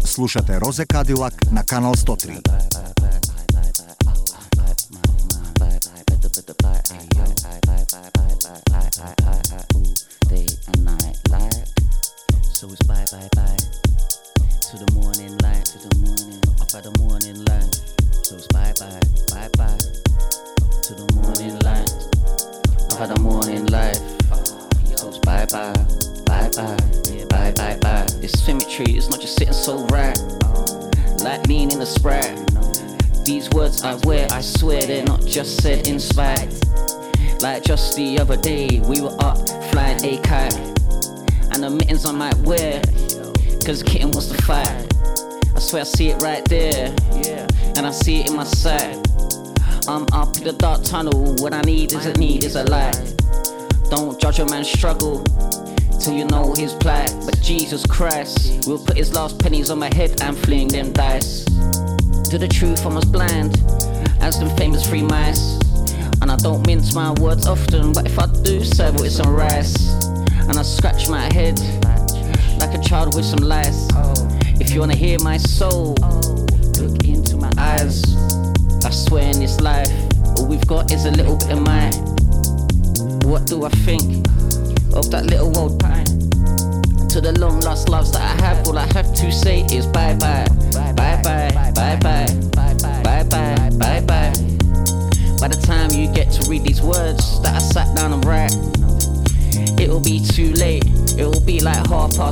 Slušate Roze Cadillac na Kanal 103. Day and night light. So it's bye bye bye to the morning light, to the morning. I've had a morning light. So it's bye bye bye bye to the morning light. I've had a morning life. So it's bye bye bye bye bye bye bye. This symmetry is not just sitting so right, like lean in the Sprite. These words I wear, I swear they're not just said in spite. Like just the other day, we were up flying a kite, and the mittens I might wear, cause kitten wants to fight. I swear I see it right there, and I see it in my sight. I'm up in the dark tunnel, what I need is a light. Don't judge a man's struggle till you know his plight. But Jesus Christ will put his last pennies on my head and fling them dice. To the truth I was blind, as them famous three mice. And I don't mince my words often, but if I do, serve with some rice. And I scratch my head like a child with some lice. If you wanna hear my soul, look into my eyes. I swear in this life, all we've got is a little bit of mine. What do I think of that little old pie? To the long lost loves that I have, all I have to say is bye bye, bye bye, bye bye, bye bye, bye bye. By the time you get to read these words that I sat down and write, it'll be too late. It'll be like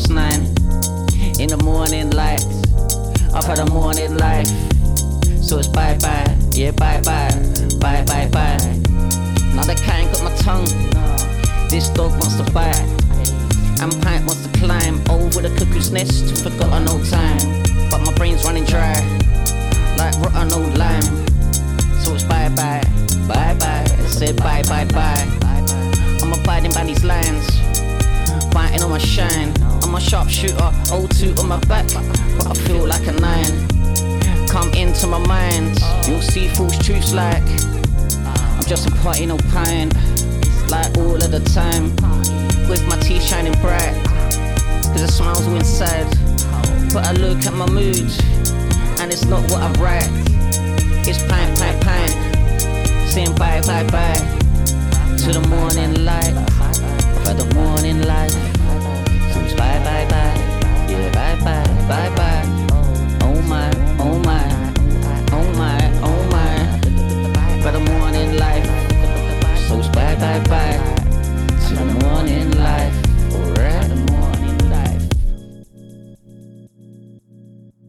9:30 in the morning light. I've had a morning life, so it's bye bye, yeah bye bye, bye bye bye. Now the cat ain't got my tongue. This dog wants to bite, and Pint wants to climb over the cuckoo's nest to forgotten old time. But my brain's running dry, like rotten old lime. So it's bye bye, bye bye. I said bye bye bye. I'm abiding by these lines, biting on my shine. I'm a sharpshooter, O2 on my back, but I feel like a 9. Come into my mind, you'll see false truths like I'm just a party no pint, like all of the time, with my teeth shining bright, cause the smile's all inside. But I look at my mood, and it's not what I write. It's pint, pint, pint, saying bye, bye, bye to the morning light.